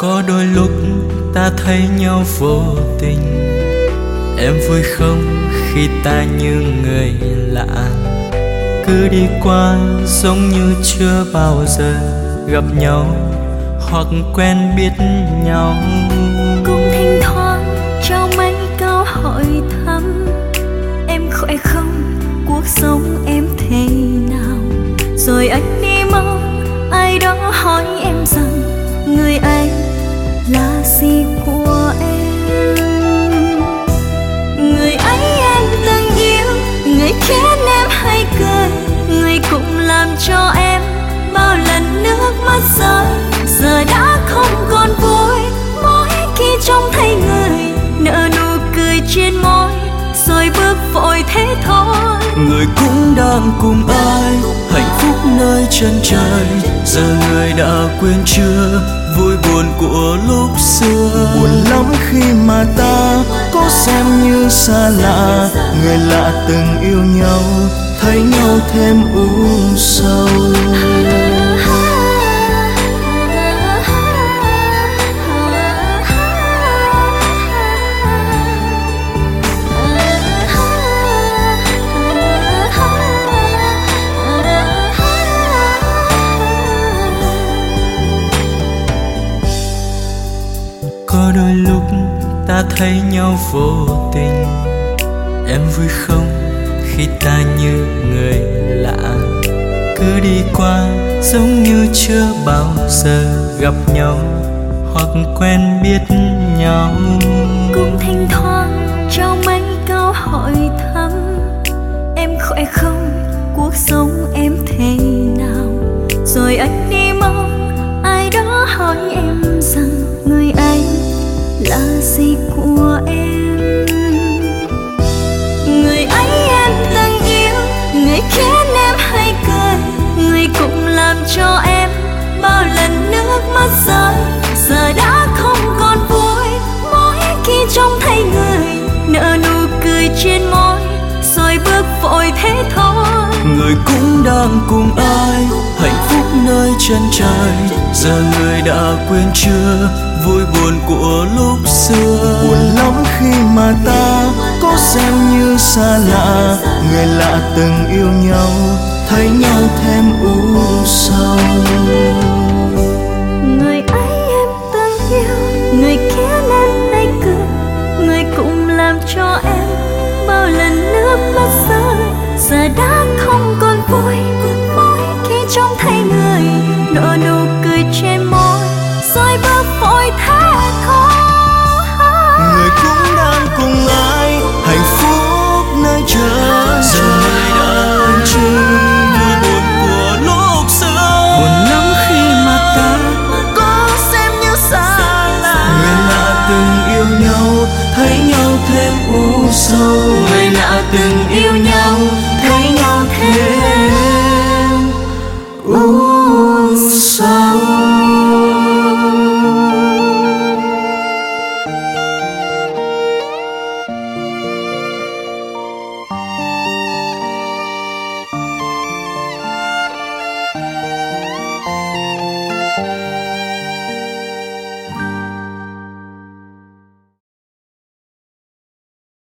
Có đôi lúc ta thấy nhau vô tình, em vui không khi ta như người lạ, cứ đi qua giống như chưa bao giờ gặp nhau hoặc quen biết nhau. Cũng thỉnh thoảng cho mấy câu hỏi thăm, em khỏe không, cuộc sống em thế nào. Rồi anh đi mau, ai đó hỏi em rằng người ấy là gì của em. Người ấy em từng yêu, người khiến em hay cười, người cũng làm cho em bao lần nước mắt rơi. Giờ đã không còn vui, mỗi khi trông thấy người nở nụ cười trên môi, rồi bước vội thế thôi. Người cũng đang cùng ai hạnh phúc nơi chân trời, giờ người đã quên chưa vui buồn của lúc xưa. Buồn lắm khi mà ta có xem như xa lạ, người lạ từng yêu nhau thấy nhau thêm u sầu. Có đôi lúc ta thấy nhau vô tình, em vui không khi ta như người lạ, cứ đi qua giống như chưa bao giờ gặp nhau hoặc quen biết nhau. Cũng thỉnh thoảng cho mấy câu hỏi thăm, em khỏe không, cuộc sống em thế nào. Rồi anh đi mau, ai đó hỏi em rằng người ấy là gì của em. Người ấy em từng yêu, người khiến em hay cười, người cũng làm cho em bao lần nước mắt rơi. Giờ đã không còn vui, mỗi khi trông thấy người nở nụ cười trên môi, rồi bước vội thế thôi. Người cũng đang cùng ai hạnh phúc nơi chân trời, giờ người đã quên chưa vui buồn của lúc xưa. Buồn lắm khi mà ta có xem như xa lạ, người lạ từng yêu nhau thấy nhau thêm u sầu.